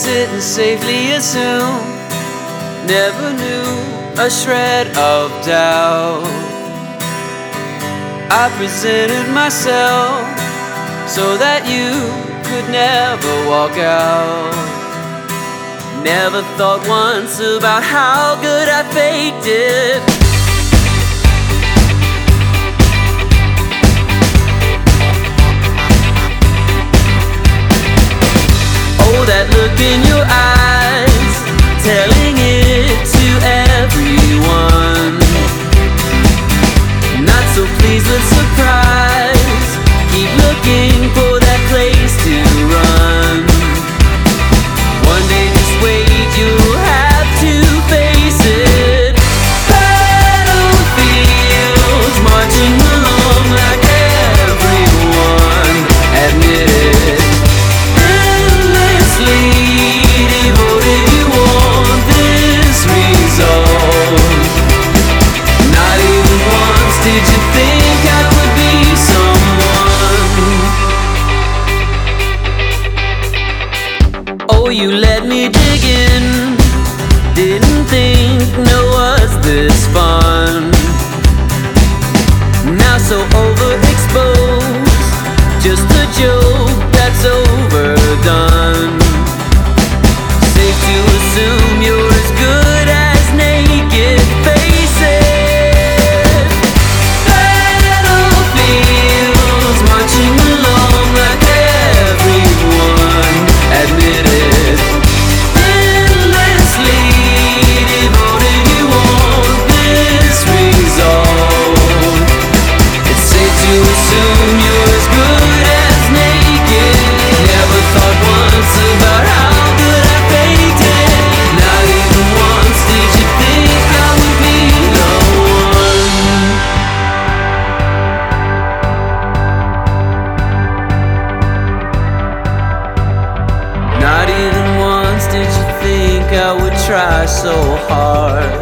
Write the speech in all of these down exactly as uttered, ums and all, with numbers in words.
sitting safely assumed, never knew a shred of doubt. I presented myself so that you could never walk out. Never thought once about how good I faked it. Oh, that look in your eyes, telling it to everyone. Not so pleased with surprise, keep looking for that place to run. One day just wait, you'll have to face it. Battlefields marching along like everyone admitted. Devoted, you want this result. Not even once did you think I would be someone. Oh, you let me dig in, didn't think, no, was this fun? Now so overexposed, just a joke that's overdone. Safe to assume you're as good as naked faces. Battlefields marching along like everyone admitted. Endlessly devoted, you want this result. It's safe to assume you're as good as naked. Never thought once about how I would try so hard.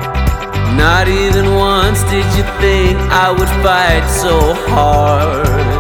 Not even once did you think I would fight so hard.